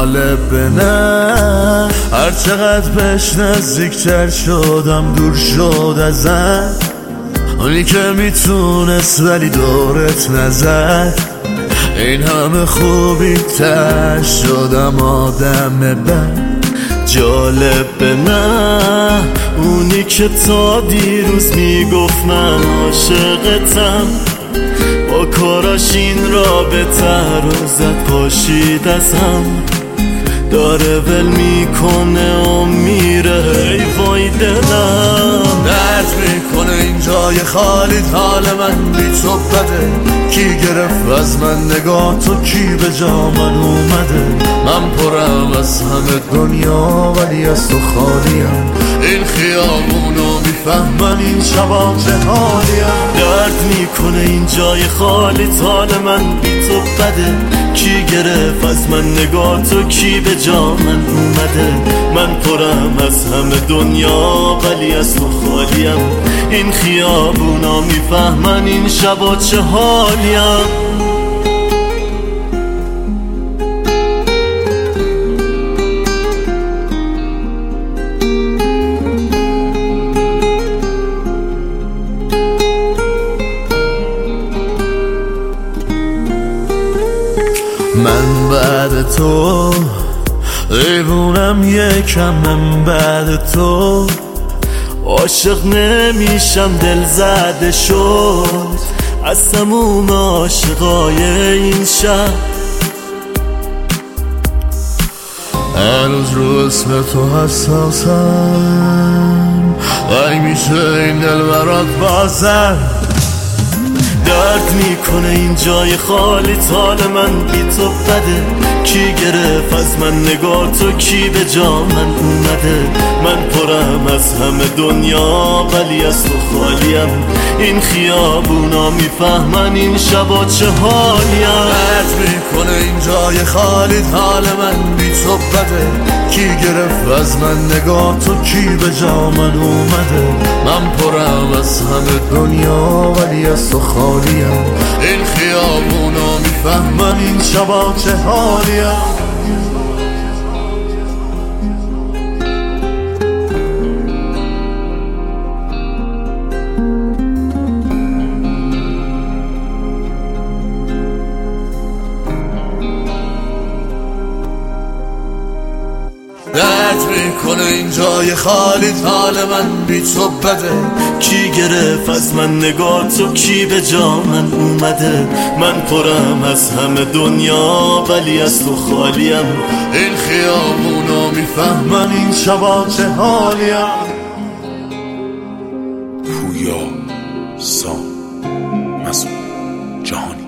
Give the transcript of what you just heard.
جالب نه، هر چقدر بهش نزدیکتر شدم دور شد ازم. اونی که میتونست ولی دورت نزد، این همه خوبی تر شدم آدم بد. جالب نه، اونی که تا دیروز میگفت من عاشقتم، با کاراش این رابطه رو زد پاشید از هم. داره ول میکنه و میره، ای وای دلم درد میکنه این جای خالی. حال من بی تو بده، کی گرفت از من نگاه تو، کی به جا من اومده. من پرم از همه دنیا ولی از تو خالیم. این خیابونو میفهمن این شبا چه حالیم. درد میکنه این جای خالی، حال من بی تو بده، کی گرفت از من نگاه تو، کی به جا من اومده. من پرم از همه دنیا ولی از تو خالیم. این خیابونا میفهمن این شبا چه حالیم. من بعد تو دیوونم، یکم من بعد تو عاشق نمیشم، دل زده شد از تموم عاشقای این شب. هنوز رو اسم تو حساسم، ای میشه این دل برات بازم. درد میکنه این جای خالی، حال من بی تو بده، کی گرفت از من نگاه تو، کی به جا من اومده. من پرم از همه دنیا ولی از تو خالیم. این خیابونا میفهمن این شبا چه حالیم. درد میکنه این جای خالی، حال من بی تو بده، کی گرفت از من نگاه تو، کی به جا من اومده. من پرم از همه دنیا ولی از تو خالیم. این خیابونا میفهمن این شبا چه حالیم. درد میکنه این جای خالی، حال من بی تو بده، کی گرفت از من نگاه تو، کی به جا من اومده. من پرم از همه دنیا ولی از تو خالیم. این خیابونا میفهمن این شبا چه حالیم. پویا سام مسعود جهانی.